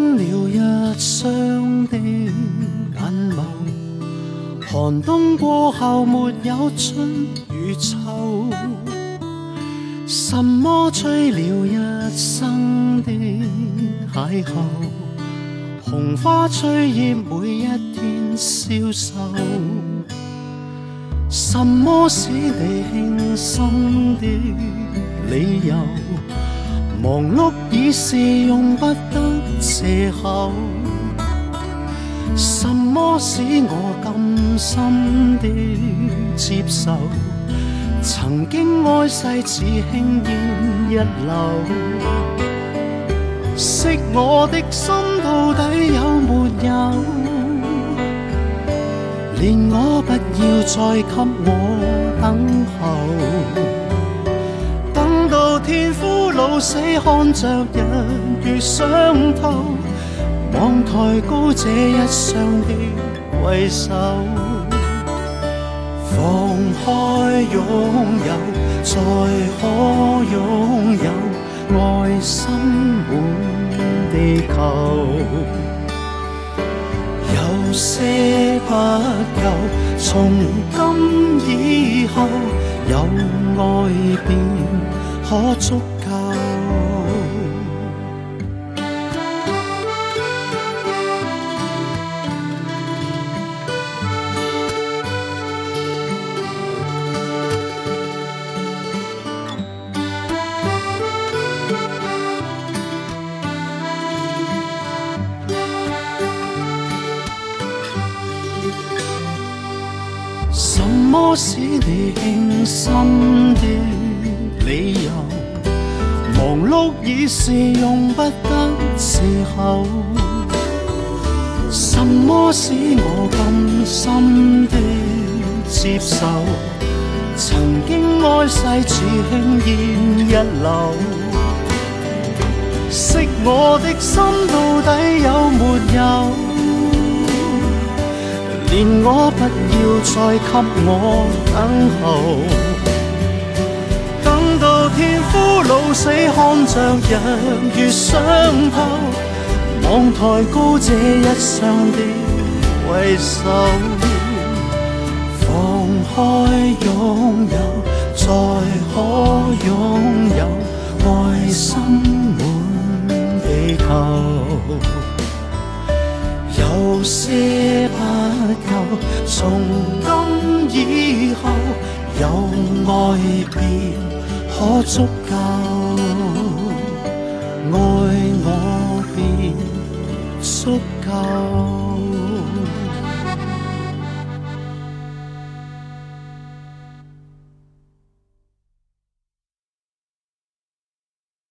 清了一雙的眼眸，寒冬過後沒有春與秋，什麼追了一生的邂逅，紅花吹葉每一天消瘦，什麼使你輕心的理由，忙碌已是用不得藉口，什麼使我甘心的接受，曾經愛世只輕煙一縷，識我的心到底有沒有，連我不要再給我等候，等到天枯老死看着日月相透，望抬高這一雙的攜手，放開擁有，才可擁有愛心滿地球。有些不夠，從今以後有愛便可足夠。什麼使你輕心的理由，忙碌已是用不得時候，什麼使我甘心的接受，曾經愛世只輕煙一縷，識我的心到底有沒有，連我不要再給我等候，等到天枯老死看着日月相透，望抬高這一雙的攜手，放開擁有，才可擁有愛心滿地球。有些不夠，從今以後有愛便可足夠，愛我便足夠。